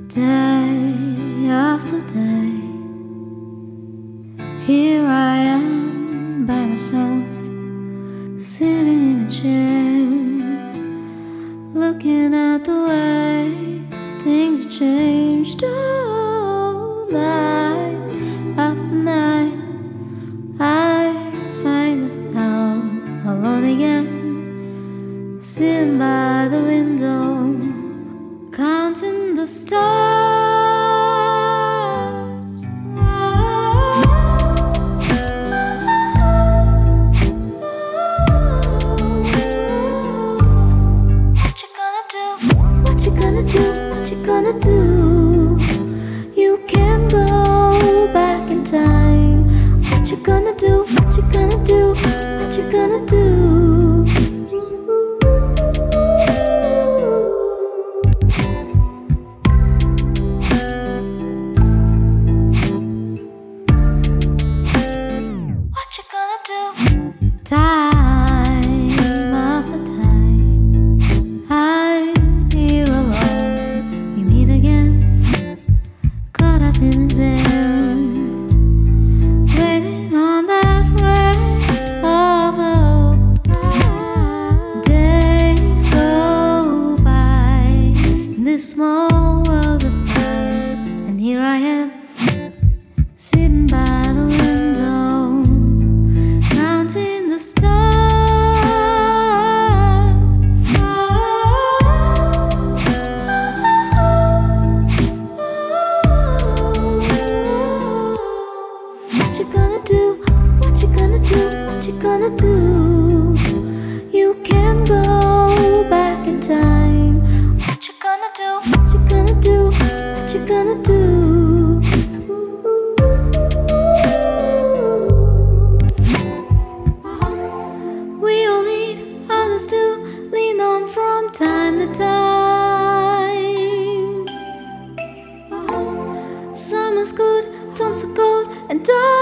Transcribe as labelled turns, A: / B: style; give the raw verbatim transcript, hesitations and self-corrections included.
A: Day after day, here I am by myself, sitting in a chair, looking at the way things have changed. Oh, night after night, I find myself alone again, sitting by the window, counting the stars. What you gonna do? What you gonna do? What you gonna do? You can go back in time. What you gonna do? What you gonna do? What you gonna do? Time after time, I'm here alone. We meet again, caught up in the air, waiting on that ray of hope. Days go by in this small world of mine, and here I am, sitting by the window, counting the stars. What you gonna do? What you gonna do? What you gonna do? You can go back in time. What you gonna do? What you gonna do? What you gonna do? To lean on from time to time. Summer's good, dawn's so cold, and dark.